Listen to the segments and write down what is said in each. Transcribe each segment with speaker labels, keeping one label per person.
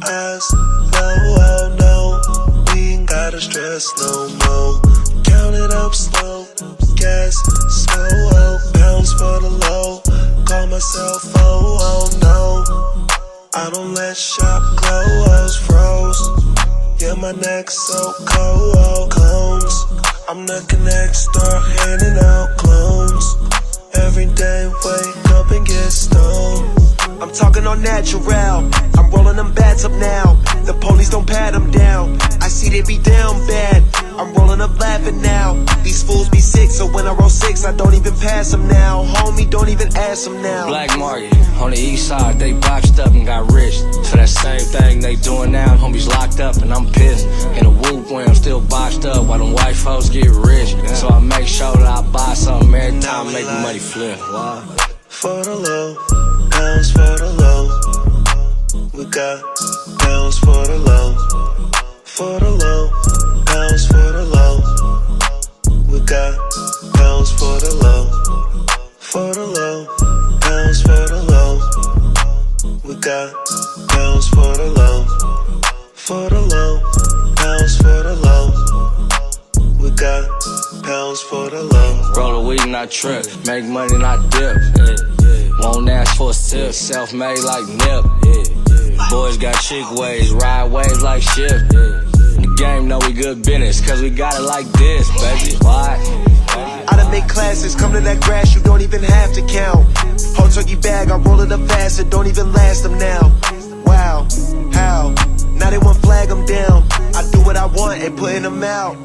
Speaker 1: highs, low, oh no. We ain't gotta stress no more. Count it up slow, gas, slow, oh. Pounds for the low, call myself, oh, oh no. I don't let shop close, froze. Yeah, my neck's so cold, oh, clones. I'm knocking next door, handing out clones. Every day, wake up and get stoned. I'm talking on natural, I'm rolling them bats up now. The police don't pat them down, I see they be down bad. I'm rolling up laughing now. These fools be sick, so when I roll six, I don't even pass them now. Homie, don't even ask them now.
Speaker 2: Black market, on the east side, they boxed up and got rich. For that same thing they doing now, homies locked up and I'm pissed. In a whoop where I'm still boxed up while them white folks get rich. So I make sure that I buy something every time, make the money flip. Wow.
Speaker 1: For the low, pounds for the low. We got pounds for the low. For the low, pounds for the low. We got pounds for the low. For the low, pounds for the low. We got pounds for the low. For the low, pounds for the low. We got pounds for the low.
Speaker 2: Roll a weed, not trip. Make money, not dip. Won't ask for a sip. Self-made like Nip. Boys got chick ways, ride waves like shit. The game know we good business, cause we got it like this, baby. Why?
Speaker 1: I done make classes, come to that grass, you don't even have to count. Whole turkey bag, I roll it up fast, it don't even last them now. Wow, how? Now they want flag them down. I do what I want and putting them out.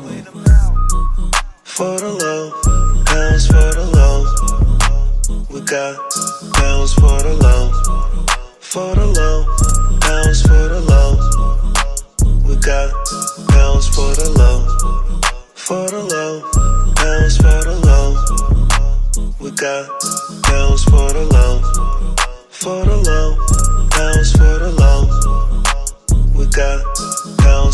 Speaker 1: For the low, pounds for the low. We got pounds for the low. For the low, pounds for the low. We got pounds for the low. For the low, pounds for the low. We got pounds for the low. For the low, pounds for the low. We got pounds.